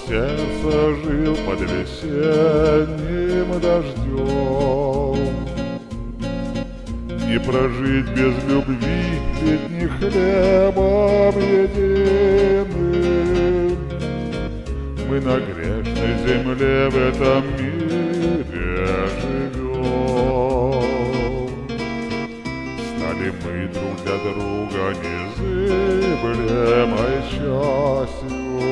сердца жил под весенним дождем. Не прожить без любви, ведь не хлебом единым. Мы на грешной земле в этом мире живем. Стали мы друг для друга незыблемой частью.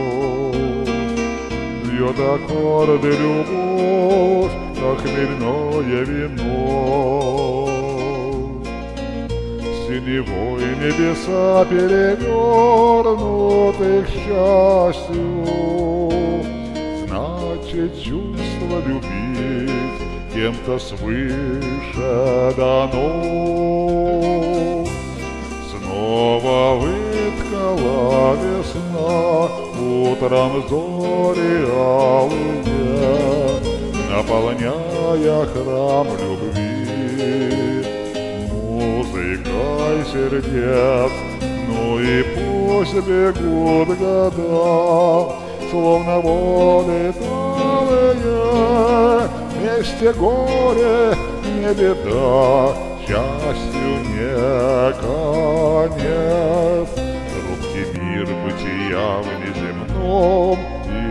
Бьет аккорды любовь, как хмельное вино. Синевой небеса перевернуты к счастью. Значит, чувство любить кем-то свыше дано. Снова выткала весна, утром зори алые, наполняя храм любви. Музыкой сердец, ну и пусть бегут года, словно воды талые, вместе горе не беда, счастью не конец. Хрупкий мир бытия в неземном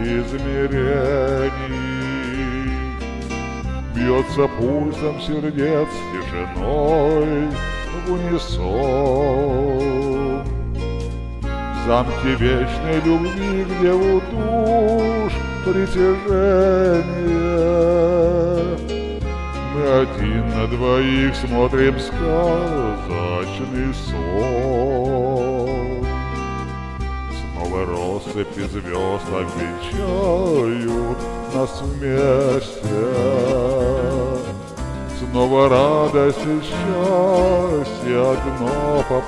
измерении бьется пульсом сердец тишиной в унисон. В замке вечной любви, где у душ притяжение, мы один на двоих смотрим сказочный сон. Снова россыпи звезд обвенчают нас вместе. Снова радость и счастье одно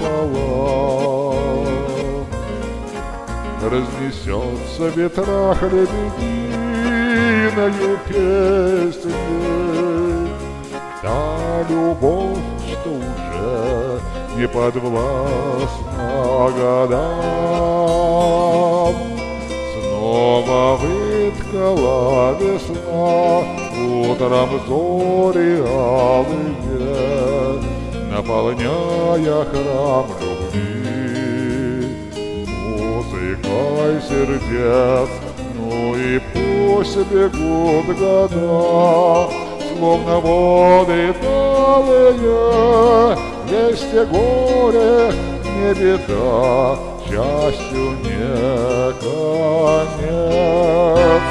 пополам. Разнесется в ветрах лебединою песней та любовь, что уже не подвластна годам. Снова выткала весна, утром зори алые, наполняя храм любви. Музыкой сердец, ну и пусть бегут года, словно воды талые, вместе горе не беда, счастью не конец.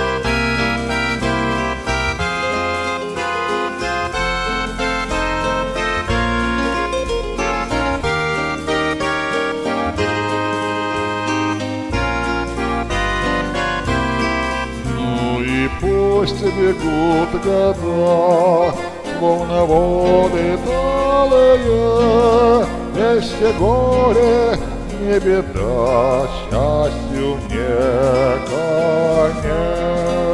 Пусть бегут года, словно воды талые, вместе горе не беда, счастью не конец.